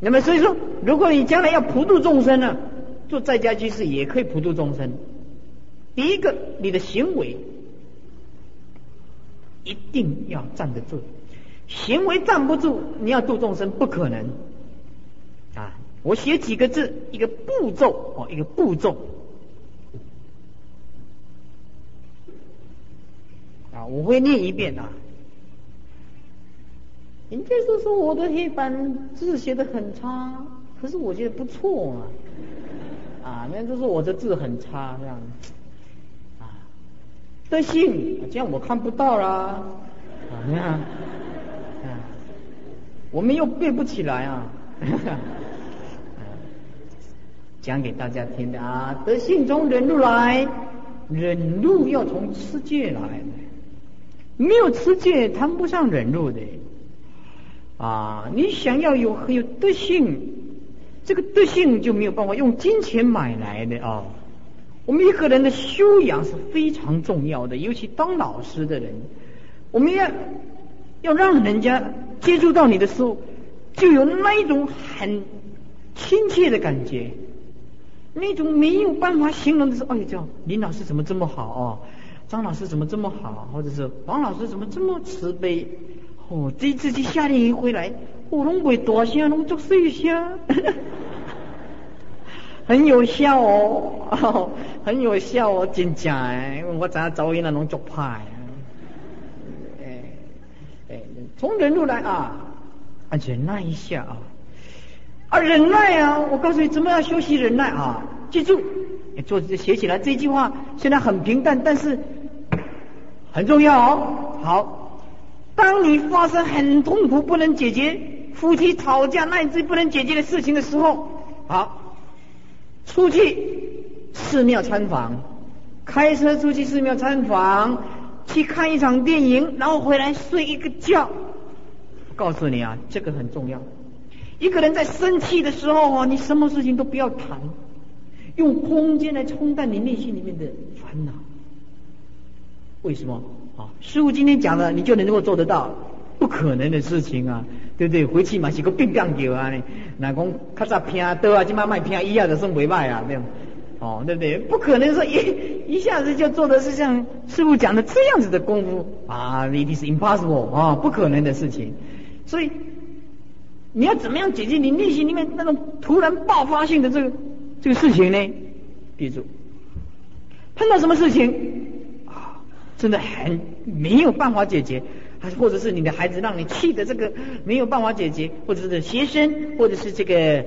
那么所以说，如果你将来要普度众生呢，做在家居士也可以普度众生。第一个，你的行为一定要站得住，行为站不住，你要度众生不可能啊！我写几个字，一个步骤一个步骤啊，我会念一遍啊。人家说我的黑板字写得很差，可是我觉得不错啊，人家都说我的字很差这样啊，德性这样我看不到啦你看我们又背不起来啊讲给大家听的啊，德性从忍辱来，忍辱要从持戒来，没有持戒谈不上忍辱的啊！你想要有德性，这个德性就没有办法用金钱买来的啊！我们一个人的修养是非常重要的，尤其当老师的人，我们要让人家接触到你的时候，就有那一种很亲切的感觉，那种没有办法形容的是，哎，叫林老师怎么这么好哦，张老师怎么这么好，或者是王老师怎么这么慈悲。这一次去夏令营回来，我拢袂大声，拢做细声，很有效很有效真正诶！我知影早因那拢足歹从忍辱来忍耐一下忍耐我告诉你怎么样修习忍耐记住，写起来这句话，虽然很平淡，但是很重要好。当你发生很痛苦不能解决，夫妻吵架乃至不能解决的事情的时候，好，出去寺庙参访，开车出去寺庙参访，去看一场电影，然后回来睡一个觉。我告诉你这个很重要。一个人在生气的时候你什么事情都不要谈，用空间来冲淡你内心里面的烦恼。为什么师父今天讲的你就能够做得到？不可能的事情对不对？回去嘛是个病病叫那讲较早拼刀今晚卖拼医就算袂歹对对不对？不可能说一下子就做的是像师父讲的这样子的功夫it is impossible 不可能的事情。所以你要怎么样解决你内心里面那种突然爆发性的这个事情呢？记住，碰到什么事情真的很没有办法解决，或者是你的孩子让你气的这个没有办法解决，或者是学生，或者是这个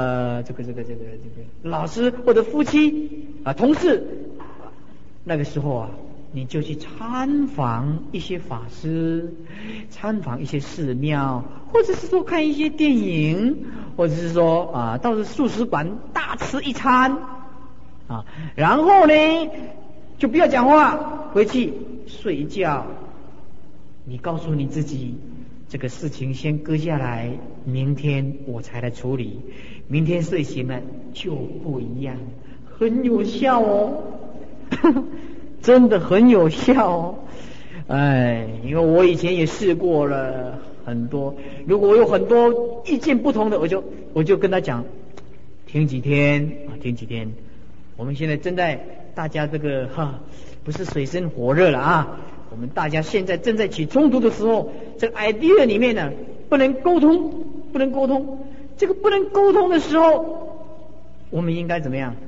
老师或者夫妻同事，那个时候你就去参访一些法师，参访一些寺庙，或者是说看一些电影，或者是说到素食馆大吃一餐然后呢就不要讲话，回去睡一觉。你告诉你自己，这个事情先搁下来，明天我才来处理。明天睡醒了就不一样，很有效真的很有效因为我以前也试过了很多。如果我有很多意见不同的，我就跟他讲，停几天。我们现在正在大家这个不是水深火热了我们大家现在正在起冲突的时候，这个 idea 里面呢不能沟通。这个不能沟通的时候，我们应该怎么样？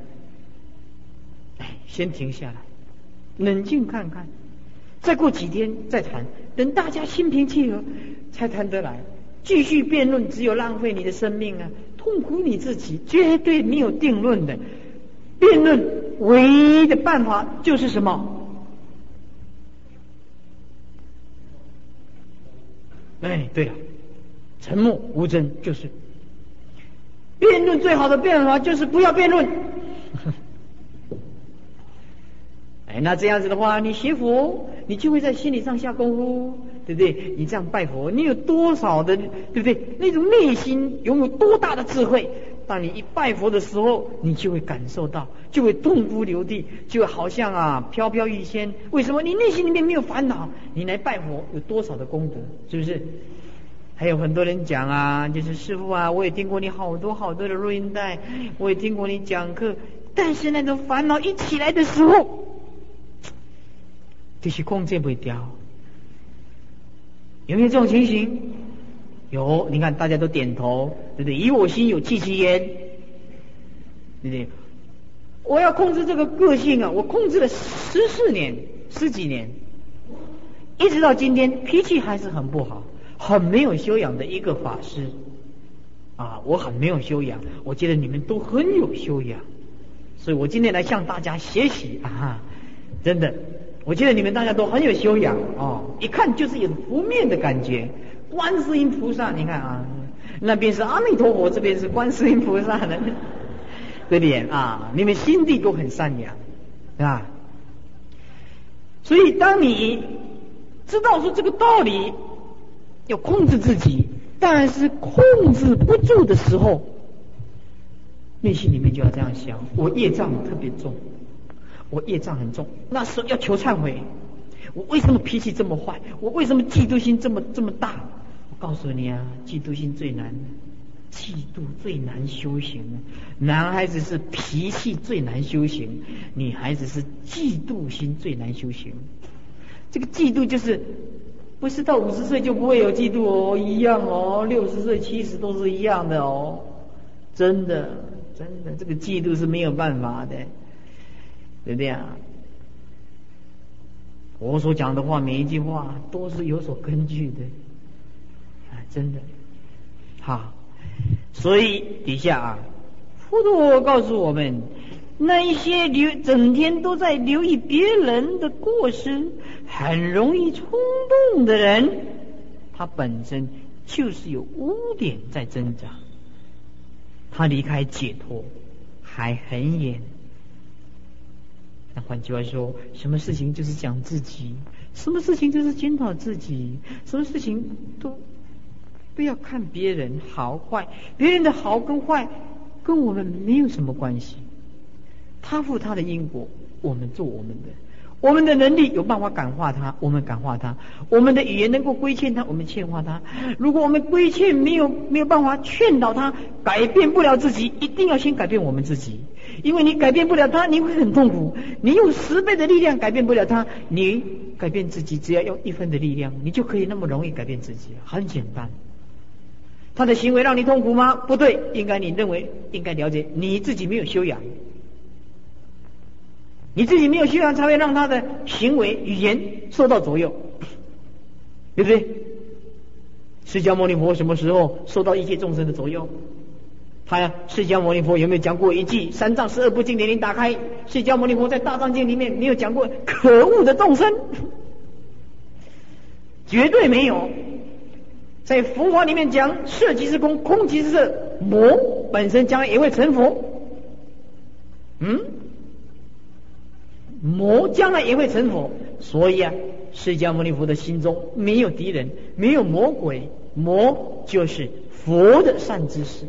先停下来，冷静看看，再过几天再谈，等大家心平气和才谈得来。继续辩论只有浪费你的生命痛苦你自己，绝对没有定论的。辩论唯一的办法就是什么？对了，沉默无争就是辩论最好的辩法，就是不要辩论。那这样子的话，你学佛，你就会在心理上下功夫，对不对？你这样拜佛，你有多少的，对不对？那种内心拥有多大的智慧？当你一拜佛的时候，你就会感受到，就会痛哭流涕，就好像飘飘欲仙。为什么？你内心里面没有烦恼，你来拜佛有多少的功德，是不是？ 还有很多人讲啊，就是师父啊，我也听过你好多好多的录音带，我也听过你讲课，但是那种烦恼一起来的时候，就是控制不掉。有没有这种情形？有，你看大家都点头，对不对？以我心有戚戚焉，对不对？我要控制这个个性啊，我控制了14年，10几年，一直到今天，脾气还是很不好，很没有修养的一个法师啊！我很没有修养，我觉得你们都很有修养，所以我今天来向大家学习啊！真的，我觉得你们大家都很有修养哦，一看就是有拂面的感觉。观世音菩萨，你看啊，那边是阿弥陀佛，这边是观世音菩萨的。对不对啊？你们心地都很善良，啊，所以当你知道说这个道理，要控制自己，但是控制不住的时候，内心里面就要这样想：我业障特别重，我业障很重，那时候要求忏悔。我为什么脾气这么坏？我为什么嫉妒心这么大？我告诉你啊，嫉妒心最难。嫉妒最难修行，男孩子是脾气最难修行，女孩子是嫉妒心最难修行。这个嫉妒就是不是到50岁就不会有嫉妒哦，一样哦，60岁70都是一样的哦，真的，这个嫉妒是没有办法的，对不对啊？我所讲的话，每一句话都是有所根据的，啊，真的，好。所以底下啊，佛陀告诉我们，那一些整天都在留意别人的过失，很容易冲动的人，他本身就是有污点在增长，他离开解脱还很远。那换句话说，什么事情就是讲自己，什么事情就是检讨自己，什么事情都不要看别人好坏，别人的好跟坏跟我们没有什么关系，他负他的因果，我们做我们的，我们的能力有办法感化他，我们感化他，我们的语言能够规劝他，我们劝化他。如果我们规劝没有办法劝导他，改变不了自己，一定要先改变我们自己，因为你改变不了他，你会很痛苦。你用10倍的力量改变不了他，你改变自己只要用1分的力量，你就可以那么容易改变自己，很简单。他的行为让你痛苦吗？不对，应该你认为应该了解你自己没有修养，你自己没有修养才会让他的行为语言受到左右，对不对？释迦牟尼佛什么时候受到一切众生的左右？释迦牟尼佛有没有讲过一句3藏12部经典？你打开释迦牟尼佛在大藏经里面没有讲过可恶的众生，绝对没有。在佛法里面讲色即是空，空即是色，魔本身将来也会成佛，魔将来也会成佛。所以啊，释迦牟尼佛的心中没有敌人，没有魔鬼，魔就是佛的善知识。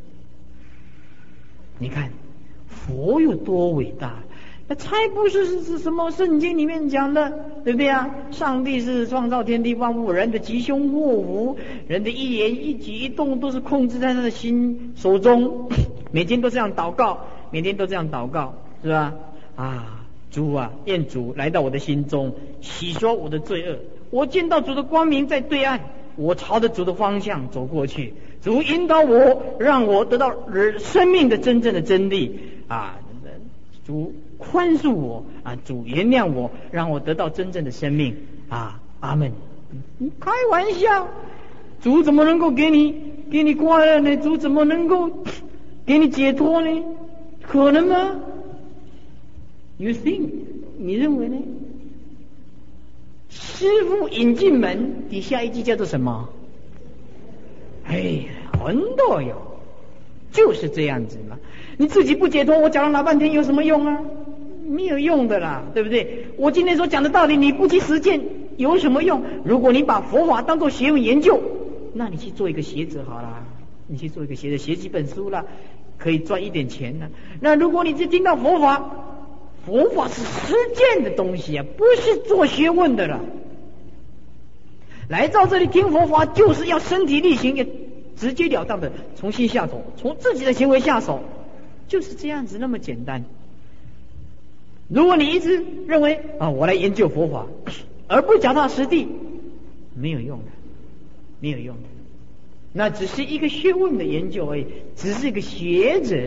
你看佛有多伟大，那才不是什么圣经里面讲的，对不对啊？上帝是创造天地万物，人的吉凶祸福，人的一言一举一动都是控制在他的心手中。每天都这样祷告，每天都这样祷告，是吧？啊，主啊，愿主来到我的心中，洗刷我的罪恶。我见到主的光明在对岸，我朝着主的方向走过去。主引导我，让我得到生命的真正的真理啊！主宽恕我啊！主原谅我，让我得到真正的生命啊！阿们。你开玩笑，主怎么能够给你快乐呢？主怎么能够给你解脱呢？可能吗 ？You think？ 你认为呢？师父引进门，底下一句叫做什么？很多有，就是这样子嘛。你自己不解脱，我讲了老半天有什么用啊？没有用的啦，对不对？我今天所讲的道理，你不去实践有什么用？如果你把佛法当作学问研究，那你去做一个学者好啦，你去做一个学者，写几本书啦，可以赚一点钱呢。那如果你只听到佛法，佛法是实践的东西啊，不是做学问的了。 来到这里听佛法，就是要身体力行，要直截了当的从心下手，从自己的行为下手，就是这样子那么简单。如果你一直认为我来研究佛法，而不脚踏实地，没有用的，没有用的，那只是一个学问的研究而已，只是一个学者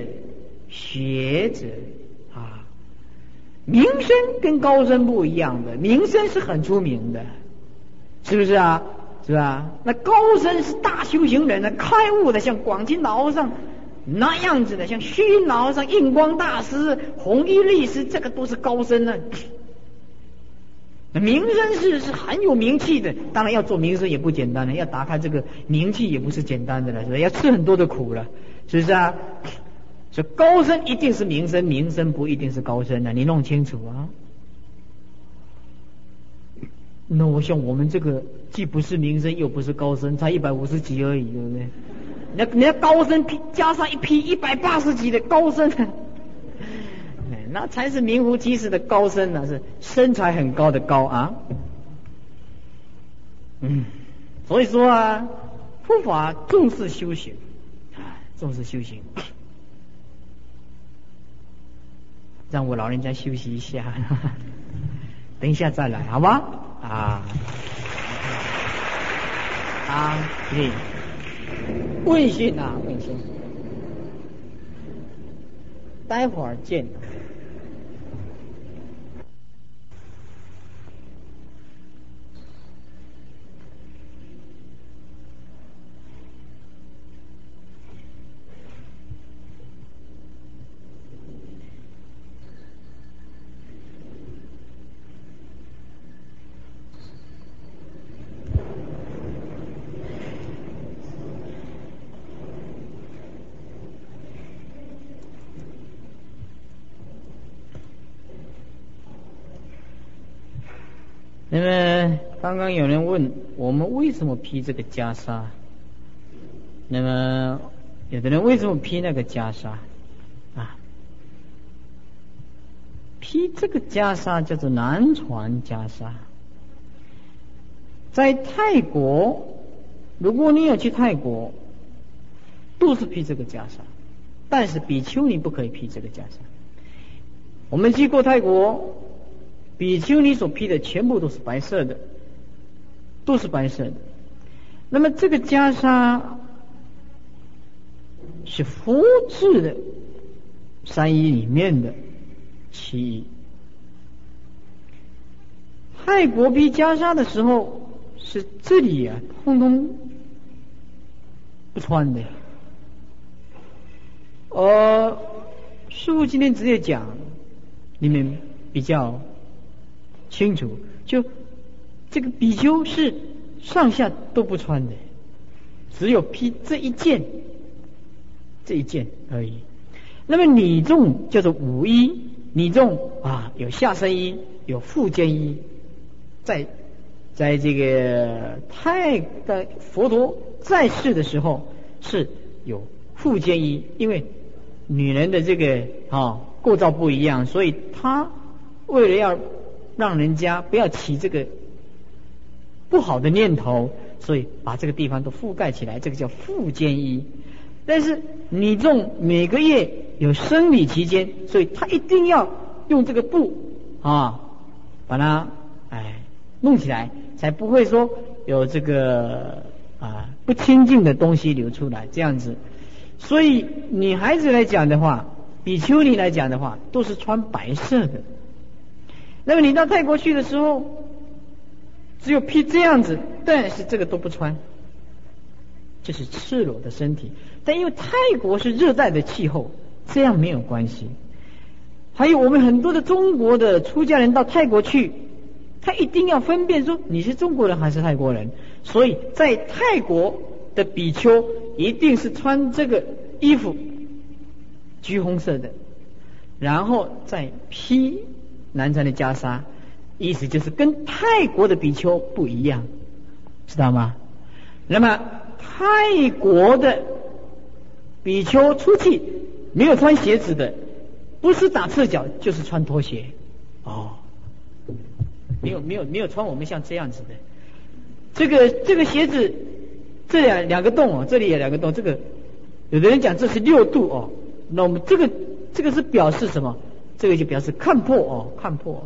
啊。名声跟高僧不一样的，名声是很出名的，是不是啊？是吧？那高僧是大修行人呢，开悟的，像广钦老和尚那样子的，像虚云老和尚、印光大师、弘一律师，这个都是高僧呢。名声是很有名气的，当然要做名声也不简单了，要打开这个名气也不是简单的了，是吧？要吃很多的苦了，是不是啊？所以高僧一定是名声，名声不一定是高僧的，你弄清楚啊。那我想我们这个既不是名声又不是高僧，才150几而已，对不对？人家高僧加上一批180几的高僧，那才是名副其实的高僧呢，是身材很高的高啊。所以说啊，佛法重视修行重视修行。让我老人家休息一下，等一下再来，好吧？对，问讯，待会儿见。那么刚刚有人问我们为什么披这个袈裟，那么有的人为什么披那个袈裟披这个袈裟叫做南传袈裟。在泰国，如果你有去泰国，都是披这个袈裟，但是比丘尼不可以披这个袈裟。我们去过泰国，比丘尼所披的全部都是白色的，都是白色的。那么这个袈裟是佛制的三衣里面的其一。泰国披袈裟的时候，是这里通通不穿的。师父今天直接讲，你们比较清楚，就这个比丘是上下都不穿的，只有披这一件而已。那么女众叫做五衣，女众有下身衣，有复肩衣。在这个的佛陀在世的时候是有复肩衣，因为女人的这个构造不一样，所以他为了要让人家不要起这个不好的念头，所以把这个地方都覆盖起来，这个叫复肩衣。但是女众每个月有生理期间，所以他一定要用这个布把它弄起来，才不会说有这个不清净的东西流出来，这样子。所以女孩子来讲的话，比丘尼来讲的话，都是穿白色的。那么你到泰国去的时候，只有披这样子，但是这个都不穿，这是赤裸的身体。但因为泰国是热带的气候，这样没有关系。还有我们很多的中国的出家人到泰国去，他一定要分辨说你是中国人还是泰国人，所以在泰国的比丘一定是穿这个衣服，橘红色的，然后再披南传的袈裟，意思就是跟泰国的比丘不一样，知道吗？那么泰国的比丘出去没有穿鞋子的，不是打赤脚就是穿拖鞋没有穿我们像这样子的。 这个鞋子这两个洞哦，这里有2个洞，这个有的人讲这是6度哦，那我们这个是表示什么？这个就表示看破哦，看破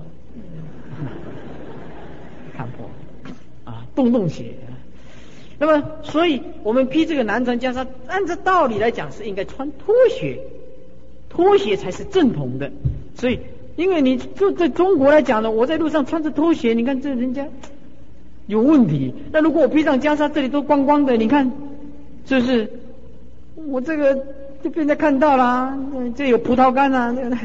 啊，洞鞋。那么，所以我们披这个南传袈裟，按照道理来讲是应该穿拖鞋，拖鞋才是正统的。所以，因为你就在中国来讲呢，我在路上穿着拖鞋，你看这人家有问题。那如果我披上袈裟，这里都光光的，你看，是不是？我这个就被人家看到啦，这有葡萄干啊，这个，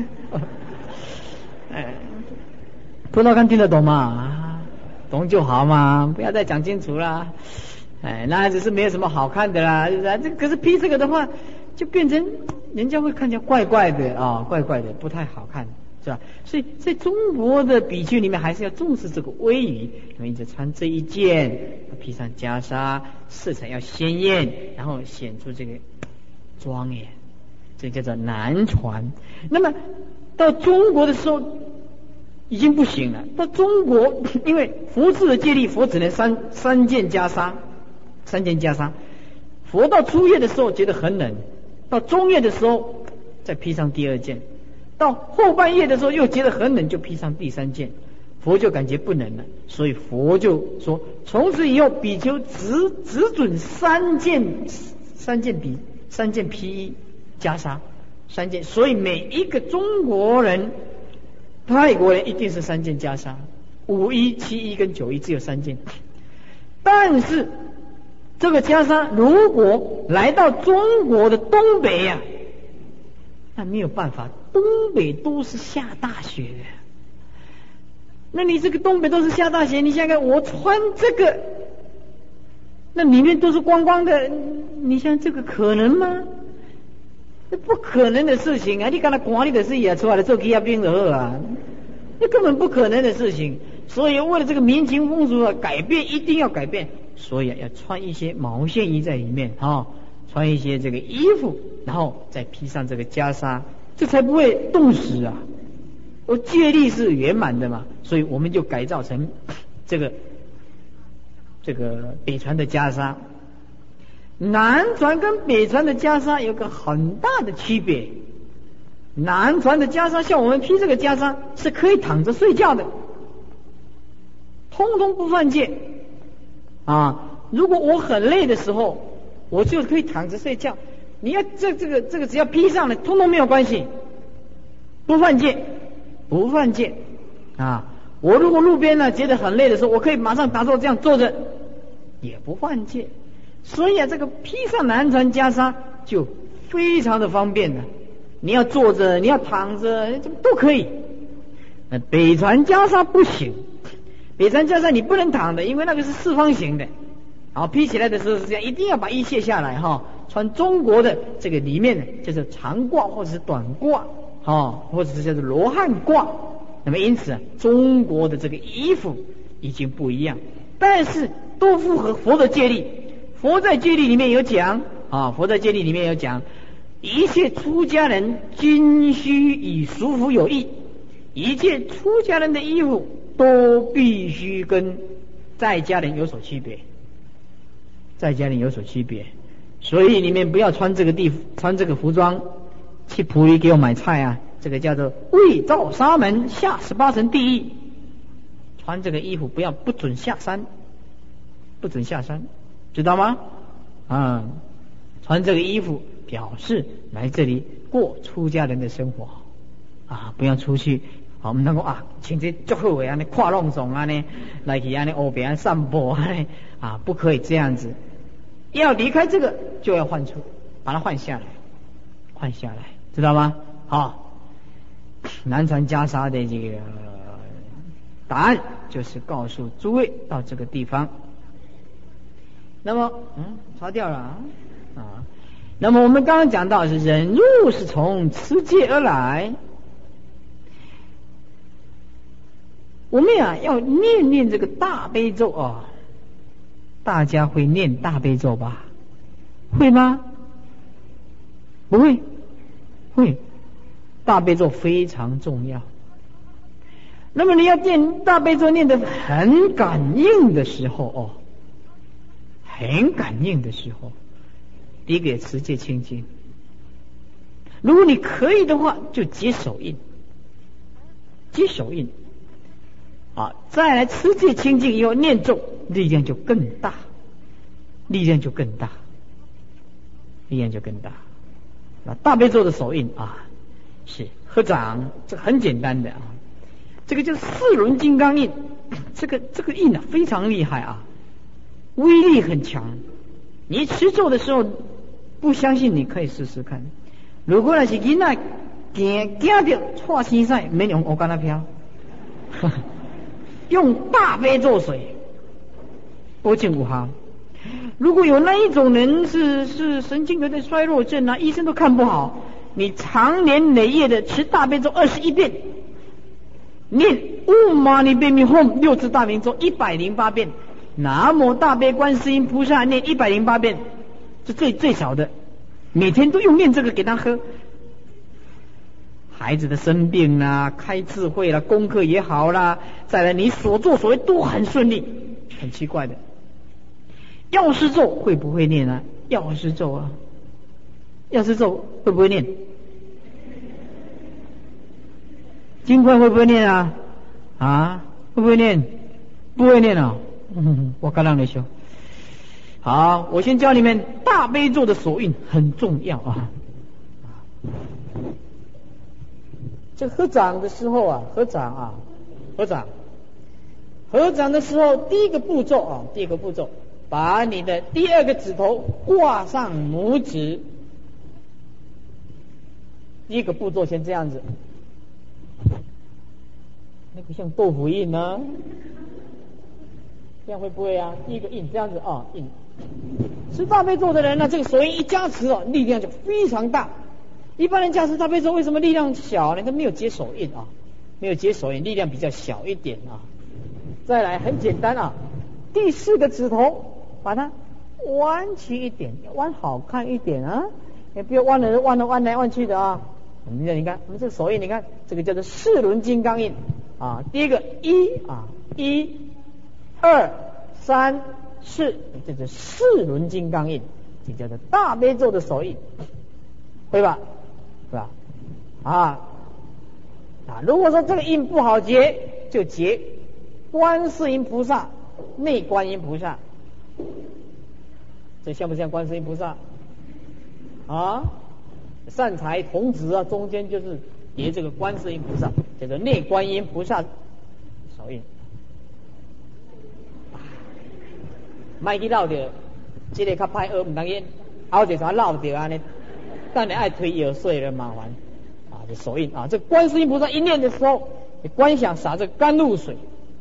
葡萄干听得懂吗？懂就好嘛，不要再讲清楚啦。那只是没有什么好看的啦，是不是？可是披这个的话，就变成人家会看起来怪怪的啊，怪怪的，不太好看，是吧？所以在中国的比丘里面，还是要重视这个威仪，因此穿这一件，披上袈裟，色彩要鲜艳，然后显出这个庄严，这叫做南传。那么到中国的时候已经不行了。到中国，因为佛制的戒律，佛只能三件袈裟。佛到初夜的时候觉得很冷，到中夜的时候再披上第2件，到后半夜的时候又觉得很冷，就披上第3件，佛就感觉不能了，所以佛就说，从此以后比丘只准3件披衣袈裟，3件，所以每一个中国人、泰国人一定是3件袈裟，5衣、7衣跟9衣只有3件。但是这个袈裟如果来到中国的东北呀，那没有办法，东北都是下大雪的。那你这个东北都是下大雪，你想想看，我穿这个，那里面都是光光的，你想这个可能吗？那不可能的事情啊！你刚才管理的事也出来了，做给亚兵的啊，那根本不可能的事情。所以为了这个民情风俗啊，改变一定要改变，所以要穿一些毛线衣在里面啊，穿一些这个衣服，然后再披上这个袈裟，这才不会冻死啊！戒律是圆满的嘛，所以我们就改造成这个北传的袈裟。南传跟北传的袈裟有个很大的区别，南传的袈裟像我们披这个袈裟是可以躺着睡觉的，通通不犯戒啊！如果我很累的时候，我就可以躺着睡觉。你要这个只要披上了，通通没有关系，不犯戒啊！我如果路边呢觉得很累的时候，我可以马上打坐这样坐着，也不犯戒。所以这个披上南传袈裟就非常的方便了。你要坐着，你要躺着，都可以。北传袈裟不行，北传袈裟你不能躺的，因为那个是4方形的。好，披起来的时候是这样，一定要把衣卸下来哈。穿中国的这个里面呢，就是长褂或者是短褂，或者是叫做罗汉褂。那么因此中国的这个衣服已经不一样，但是都符合佛的戒律。佛在戒律里面有讲一切出家人均须与俗服有异，一切出家人的衣服都必须跟在家人有所区别，所以你们不要穿这个服装去普里给我买菜啊，这个叫做未造沙门下18层地狱，穿这个衣服不准下山，知道吗？穿这个衣服表示来这里过出家人的生活啊，不要出去。我们能够请这足好的跨弄种来去欧北散步不可以这样子。要离开这个就要把它换下来，知道吗？南传袈裟的这个答案就是告诉诸位到这个地方。那么擦掉了那么我们刚刚讲到是忍辱是从持戒而来，我们要念这个大悲咒大家会念大悲咒吧？会吗？不会？会。大悲咒非常重要。那么你要念大悲咒念得很感应的时候很感应的时候，第一个持戒清净。如果你可以的话，就结手印，结手印啊，再来持戒清净以后念咒，力量就更大，力量就更大，力量就更大。那大悲咒的手印啊，是合掌，这很简单的啊，这个就是四轮金刚印，这个印啊非常厉害啊，威力很强。你持咒的时候，不相信你可以试试看。如果那是囡仔惊到错生屎，免用乌干那飘，用大悲咒水，保证有效。如果有那一种人是神经有点衰弱症啊，医生都看不好，你长年累月的持大悲咒21遍，念唵嘛呢叭咪吽6字大明咒108遍，南无大悲观世音菩萨念108遍，是最少的，每天都用念这个给他喝。孩子的生病啦，开智慧啦，功课也好啦，再来你所作所为都很顺利。很奇怪的，药师咒会不会念啊？药师咒啊，药师咒会不会念？金块会不会念啊？啊，会不会念？不会念啊。我刚让你说。好，我先教你们大悲咒的手印很重要啊。这合掌的时候啊，合掌的时候，第一个步骤，把你的第二个指头挂上拇指。第一个步骤先这样子，那个像豆腐印呢，这样会不会啊？第一个印这样子啊，印。持大悲咒的人呢，这个手印一加持哦，力量就非常大。一般人加持大悲咒为什么力量小呢？他没有结手印啊，没有结手印，力量比较小一点啊。再来很简单啊，第四个指头把它弯曲一点，弯好看一点啊，也不要弯来弯去的啊。你看我们这个手印，你看这个叫做四轮金刚印啊。第一个1、2、3、4，这叫四轮金刚印，这叫做大悲咒的手印，会吧？是吧？如果说这个印不好结，就结观世音菩萨、内观音菩萨，这像不像观世音菩萨啊？善财童子啊，中间就是结这个观世音菩萨，叫做内观音菩萨手印。卖去绕着，这个较歹学，唔当然，后一全绕着安尼。但你爱推药水了麻烦啊！这手印啊，这观世音菩萨一念的时候，你观想洒这甘露水。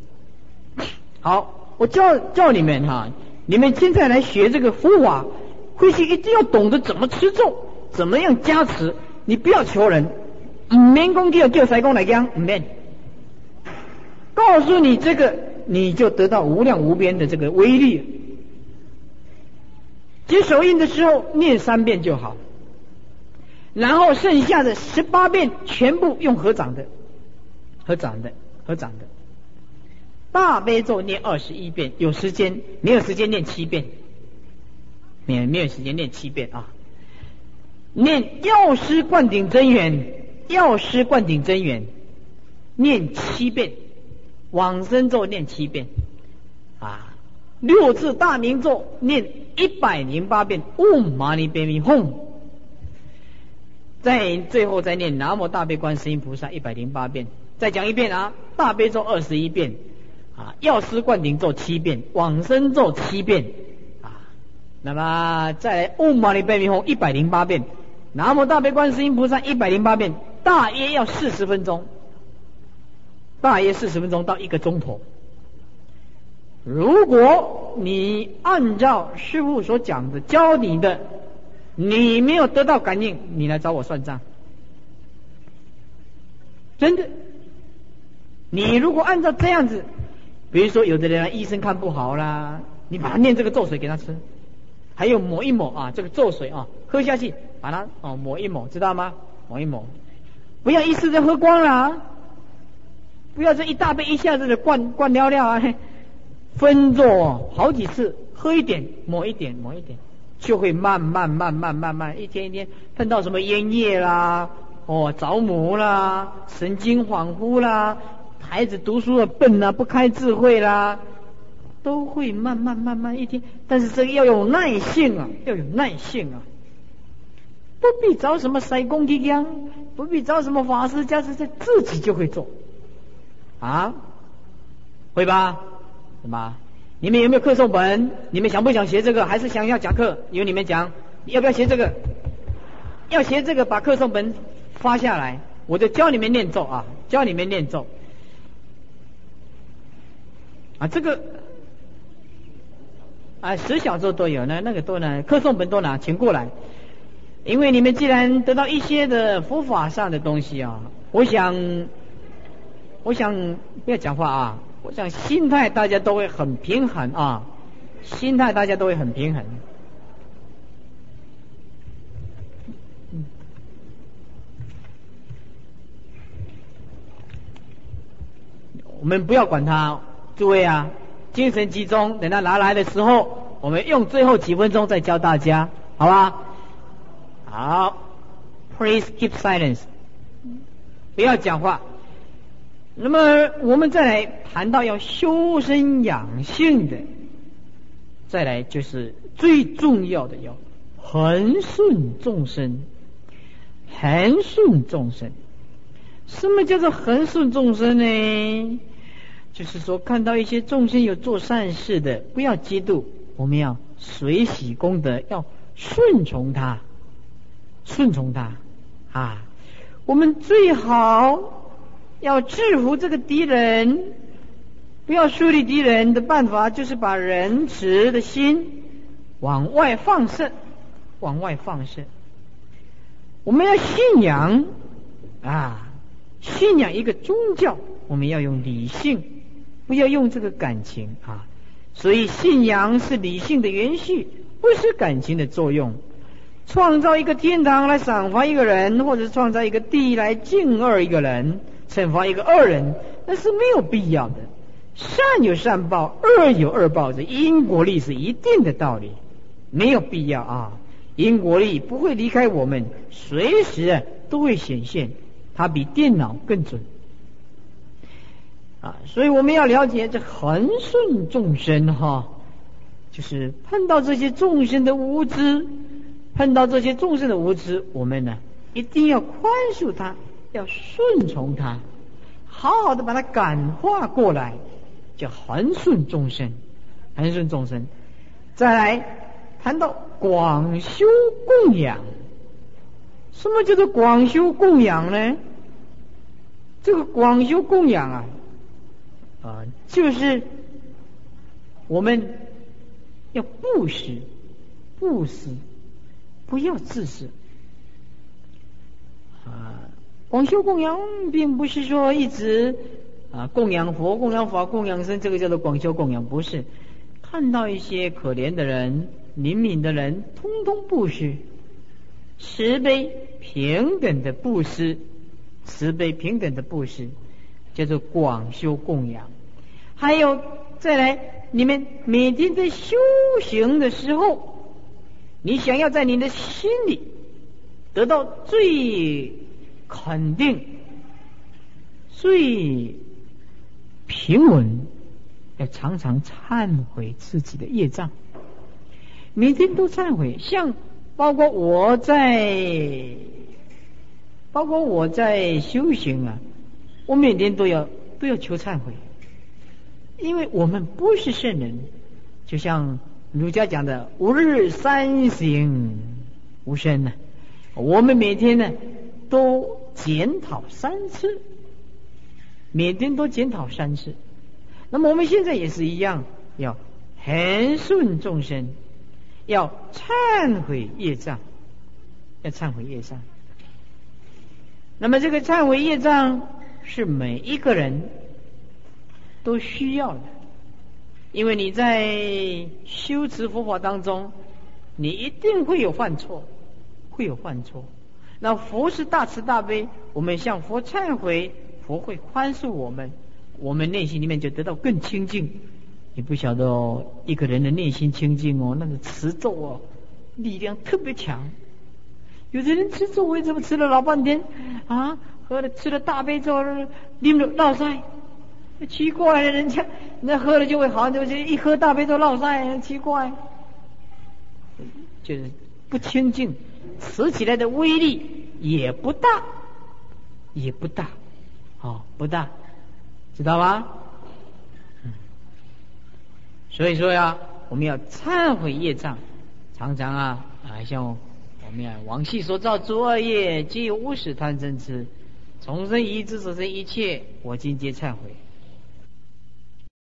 好，我教你们哈，你们现在来学这个佛法，回去一定要懂得怎么持咒，怎么样加持。你不要求人，唔免讲叫师公来讲，唔免。告诉你这个，你就得到无量无边的这个威力。结手印的时候念3遍就好。然后剩下的18遍全部用合掌的。大悲咒念21遍，有时间没有时间念7遍，没有时间念7遍啊。念药师灌顶真言念7遍，往生咒念7遍啊，6字大明咒念108遍，唵嘛呢叭咪吽。最后再念南无大悲观世音菩萨108遍，再讲一遍啊，大悲咒21遍啊，药师灌顶咒7遍，往生咒7遍啊，那么再来唵嘛呢叭咪吽108遍，南无大悲观世音菩萨108遍，大约要40分钟，到1个钟头。如果你按照师父所讲的教你的，你没有得到感应，你来找我算账。真的，你如果按照这样子，比如说有的人医生看不好啦，你把他念这个咒水给他吃，还有抹一抹啊，这个咒水啊喝下去，把它抹一抹，知道吗？抹一抹，不要一次就喝光了啊，不要这一大杯一下子的灌了啊，分做好几次喝一点，抹一点，就会慢慢，一天一天碰到什么烟叶啦，着魔啦，神经恍惚啦，孩子读书笨啦，不开智慧啦，都会慢慢一天。但是这个要有耐性啊，不必找什么塞公地样，不必找什么法师家，自己就会做啊，会吧？什么？你们有没有课诵本？你们想不想学这个？还是想要讲课？由你们讲，要不要学这个？要学这个，把课诵本发下来，我就教你们念咒啊，这个10小咒都有呢，那个都呢，课诵本都拿，请过来。因为你们既然得到一些的佛法上的东西啊，我想不要讲话啊，我想心态大家都会很平衡啊，我们不要管他，诸位啊，精神集中，等他拿来的时候，我们用最后几分钟再教大家，好吧？好 ，Please keep silence， 不要讲话。那么我们再来谈到要修身养性的，再来就是最重要的要恒顺众生。什么叫做恒顺众生呢？就是说看到一些众生有做善事的，不要嫉妒，我们要随喜功德，要顺从他啊！我们最好要制服这个敌人，不要树立敌人的办法就是把仁慈的心往外放射。我们要信仰一个宗教，我们要用理性，不要用这个感情啊。所以信仰是理性的延续，不是感情的作用。创造一个天堂来赏罚一个人，或者创造一个地来敬恶一个人，惩罚一个恶人，那是没有必要的。善有善报，恶有恶报，这因果力是一定的道理，没有必要啊。因果力不会离开我们，随时都会显现，它比电脑更准啊。所以我们要了解这恒顺众生就是碰到这些众生的无知，我们呢一定要宽恕他，要顺从他，好好的把他感化过来，叫恒顺众生。再来谈到广修供养。什么叫做广修供养呢？这个广修供养就是我们要布施，不要自私广修供养并不是说一直供养佛、供养法、供养僧，这个叫做广修供养，不是。看到一些可怜的人、怜悯的人，通通布施，慈悲平等的布施，叫做广修供养。还有再来，你们每天在修行的时候，你想要在你的心里得到最肯定、最平稳，要常常忏悔自己的业障，每天都忏悔。像包括我在修行我每天都要求忏悔，因为我们不是圣人。就像儒家讲的吾日三省吾身我们每天都检讨3次，每天都检讨3次。那么我们现在也是一样，要恒顺众生，要忏悔业障，那么这个忏悔业障是每一个人都需要的，因为你在修持佛法当中，你一定会有犯错。那佛是大慈大悲，我们向佛忏悔，佛会宽恕我们，我们内心里面就得到更清净， 你不晓得哦，一个人的内心清净哦，那个持咒哦，力量特别强。有的人吃咒，为什么吃了老半天啊？吃了大悲咒，啉了落腮，奇怪了，人家那喝了就会好，就是一喝大悲咒落腮，奇怪，就是不清净，持起来的威力也不大，也不大，不大，知道吗？所以说呀，我们要忏悔业障，常常像我们往昔所造诸恶业，皆有无始贪嗔痴，从生已知所生一切，我今皆忏悔。